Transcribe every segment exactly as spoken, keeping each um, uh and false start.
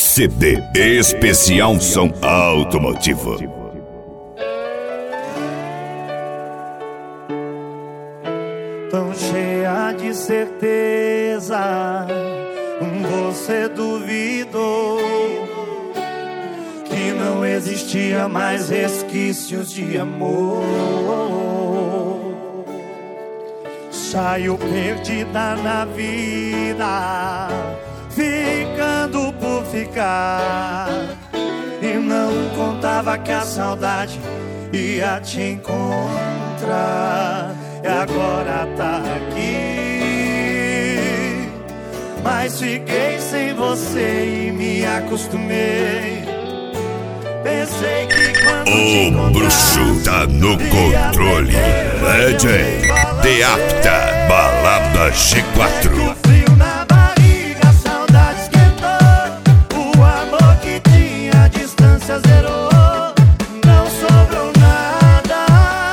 C D Especial Som Automotivo. Tão cheia de certeza, você duvidou que não existia mais resquícios de amor. Saiu perdida na vida, ficando por ficar, e não contava que a saudade ia te encontrar. E agora tá aqui, mas fiquei sem você e me acostumei. Pensei que quando o bruxo tá no controle. D J Deapta, Balada G quatro. Frio na barriga, a saudade esquentou. O amor que tinha, a distância zerou. Não sobrou nada.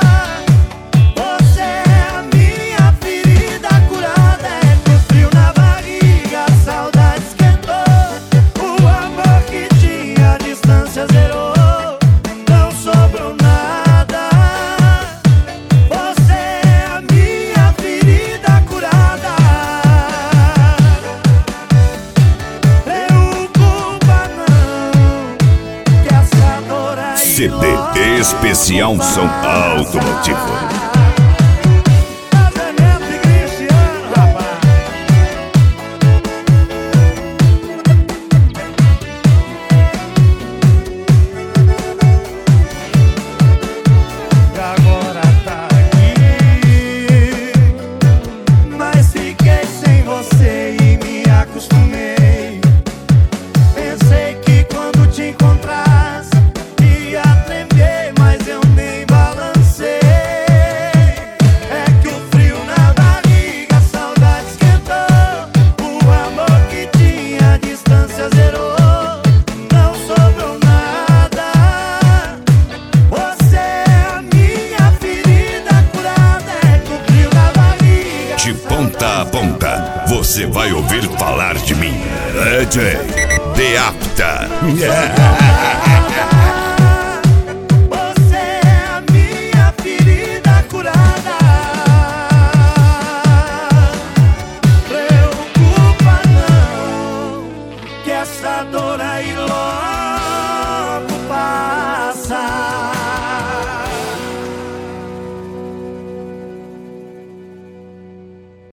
Você é a minha ferida curada. É que o frio na barriga, a saudade esquentou. O amor que tinha, a distância zerou. Não sobrou nada. Você é a minha ferida curada. Preocupa não, que essa dor aí C D Especial Som Automotivo. Casamento e Cristiano, rapaz. E agora tá aqui, mas fiquei sem você e me acostumei. Pensei que quando te encontrasse ia tremer, mas eu nem balancei. É que o frio na barriga, a saudade esquentou. O amor que tinha, a distância zerou. Não sobrou nada. Você é a minha ferida curada. É que o frio na barriga. De ponta a ponta, você vai ouvir falar de mim. D J Deapta.